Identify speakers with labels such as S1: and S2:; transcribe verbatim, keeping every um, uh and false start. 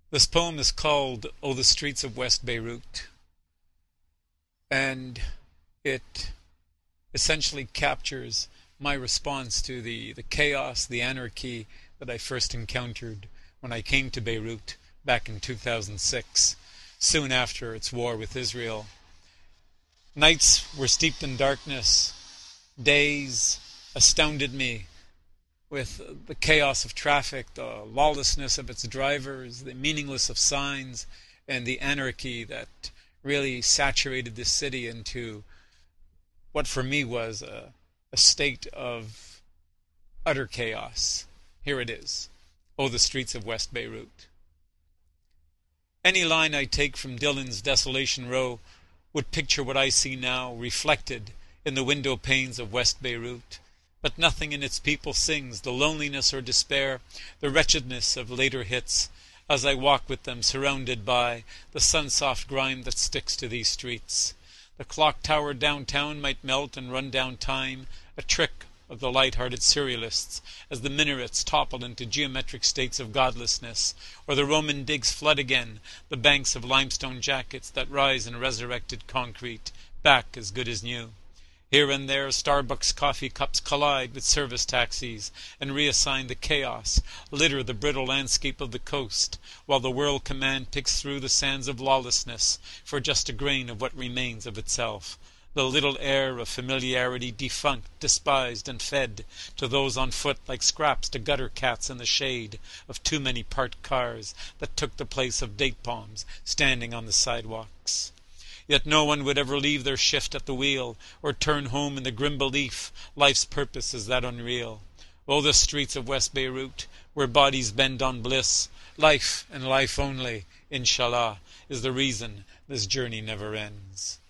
S1: This poem is called "Oh, the Streets of West Beirut," and it essentially captures my response to the, the chaos, the anarchy that I first encountered when I came to Beirut back in two thousand six, soon after its war with Israel. Nights were steeped in darkness. Days astounded me with the chaos of traffic, the lawlessness of its drivers, the meaninglessness of signs, and the anarchy that really saturated the city into what for me was a, a state of utter chaos. Here it is. Oh, the streets of West Beirut. Any line I take from Dylan's Desolation Row would picture what I see now reflected in the window panes of West Beirut. But nothing in its people sings the loneliness or despair, the wretchedness of later hits, as I walk with them surrounded by the sun-soft grime that sticks to these streets. The clock tower downtown might melt and run down time, a trick of the light-hearted surrealists, as the minarets topple into geometric states of godlessness, or the Roman digs flood again, the banks of limestone jackets that rise in resurrected concrete, back as good as new. Here and there, Starbucks coffee cups collide with service taxis and reassign the chaos, litter the brittle landscape of the coast, while the World Command picks through the sands of lawlessness for just a grain of what remains of itself. The little air of familiarity defunct, despised, and fed to those on foot like scraps to gutter cats in the shade of too many parked cars that took the place of date palms standing on the sidewalks. Yet no one would ever leave their shift at the wheel, or turn home in the grim belief life's purpose is that unreal. Oh, the streets of West Beirut, where bodies bend on bliss, life and life only, inshallah, is the reason this journey never ends.